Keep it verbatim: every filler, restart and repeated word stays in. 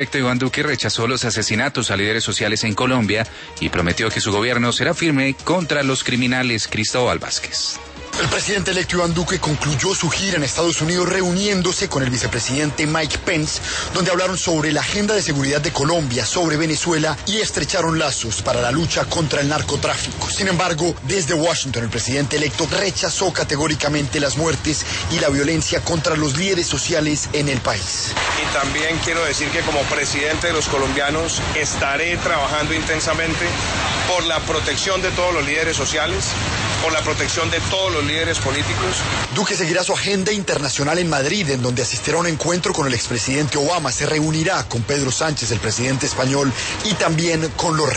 Iván Duque rechazó los asesinatos a líderes sociales en Colombia y prometió que su gobierno será firme contra los criminales. Cristóbal Vázquez. El presidente electo Iván Duque concluyó su gira en Estados Unidos reuniéndose con el vicepresidente Mike Pence, donde hablaron sobre la agenda de seguridad de Colombia, sobre Venezuela y estrecharon lazos para la lucha contra el narcotráfico. Sin embargo, desde Washington el presidente electo rechazó categóricamente las muertes y la violencia contra los líderes sociales en el país. Y también quiero decir que como presidente de los colombianos estaré trabajando intensamente por la protección de todos los líderes sociales, por la protección de todos los líderes políticos. Duque seguirá su agenda internacional en Madrid, en donde asistirá a un encuentro con el expresidente Obama. Se reunirá con Pedro Sánchez, el presidente español, y también con los